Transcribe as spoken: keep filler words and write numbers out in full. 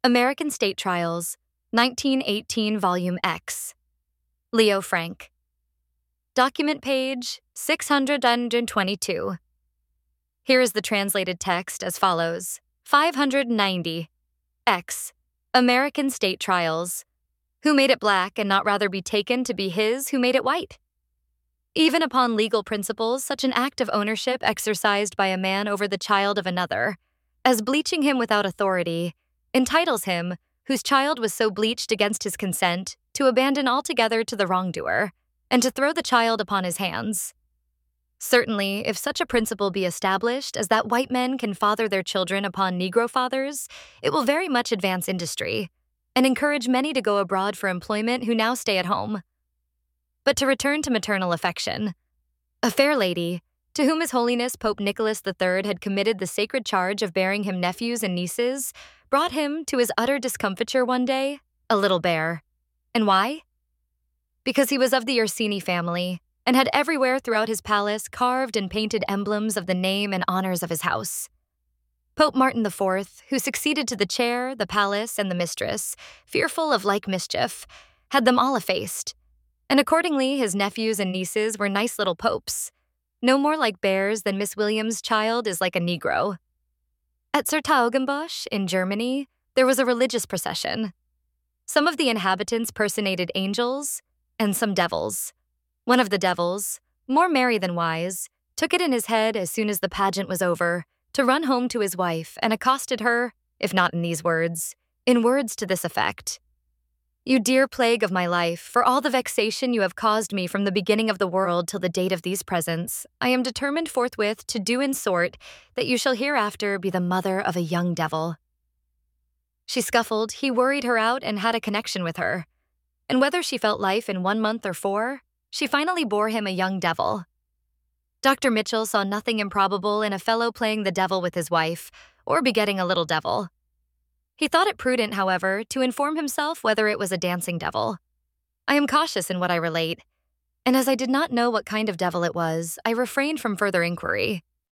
American State Trials, nineteen eighteen, Volume X. Leo Frank. Document page six hundred twenty-two. Here is the translated text as follows. five hundred ninety. X. American State Trials. Who made it black and not rather be taken to be his who made it white? Even upon legal principles, such an act of ownership exercised by a man over the child of another, as bleaching him without authority, entitles him, whose child was so bleached against his consent, to abandon altogether to the wrongdoer, and to throw the child upon his hands. Certainly, if such a principle be established as that white men can father their children upon Negro fathers, it will very much advance industry, and encourage many to go abroad for employment who now stay at home. But to return to maternal affection, a fair lady, to whom His Holiness Pope Nicholas the Third had committed the sacred charge of bearing him nephews and nieces, brought him, to his utter discomfiture one day, a little bear. And why? Because he was of the Orsini family, and had everywhere throughout his palace carved and painted emblems of the name and honors of his house. Pope Martin the Fourth, who succeeded to the chair, the palace, and the mistress, fearful of like mischief, had them all effaced, and accordingly his nephews and nieces were nice little popes, no more like bears than Miss Williams' child is like a Negro. At Sertogenbosch, in Germany, there was a religious procession. Some of the inhabitants personated angels, and some devils. One of the devils, more merry than wise, took it in his head as soon as the pageant was over, to run home to his wife and accosted her, if not in these words, in words to this effect. You dear plague of my life, for all the vexation you have caused me from the beginning of the world till the date of these presents, I am determined forthwith to do in sort that you shall hereafter be the mother of a young devil. She scuffled, he worried her out and had a connection with her. And whether she felt life in one month or four, she finally bore him a young devil. Doctor Mitchell saw nothing improbable in a fellow playing the devil with his wife, or begetting a little devil. He thought it prudent, however, to inform himself whether it was a dancing devil. I am cautious in what I relate, and as I did not know what kind of devil it was, I refrained from further inquiry.